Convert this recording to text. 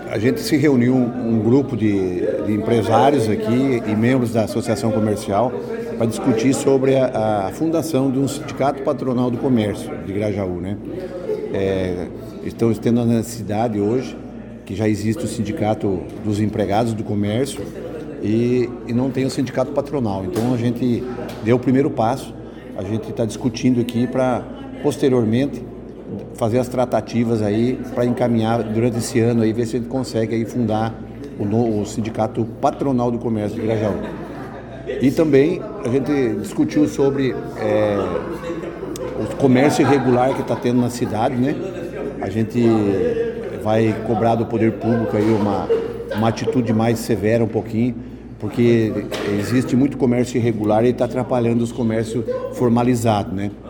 A gente se reuniu um grupo de empresários aqui e membros da Associação Comercial para discutir sobre a fundação de um sindicato patronal do comércio de Grajaú, né? Estamos tendo a necessidade hoje, que já existe o sindicato dos empregados do comércio e não tem o sindicato patronal. Então a gente deu o primeiro passo, a gente está discutindo aqui para posteriormente fazer as tratativas aí para encaminhar durante esse ano aí, ver se a gente consegue aí fundar o sindicato patronal do comércio de Grajaú. E também a gente discutiu sobre o comércio irregular que está tendo na cidade, né? A gente vai cobrar do poder público aí uma atitude mais severa um pouquinho, porque existe muito comércio irregular e está atrapalhando os comércios formalizados, né?